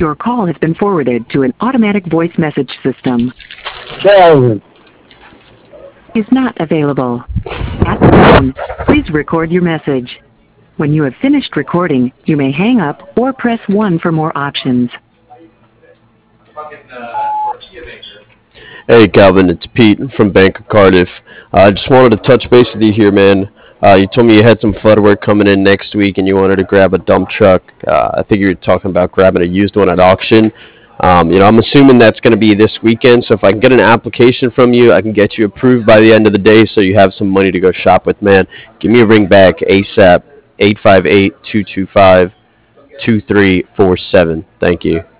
Your call has been forwarded to an automatic voice message system. Calvin. Is not available. At the tone, please record your message. When you have finished recording, you may hang up or press 1 for more options. Hey Calvin, it's Pete from Bank of Cardiff. I just wanted to touch base with you here, man. You told me you had some flood work coming in next week and you wanted to grab a dump truck. I think you were talking about grabbing a used one at auction. I'm assuming that's going to be this weekend, so if I can get an application from you, I can get you approved by the end of the day so you have some money to go shop with, man. Give me a ring back ASAP, 858-225-2347. Thank you.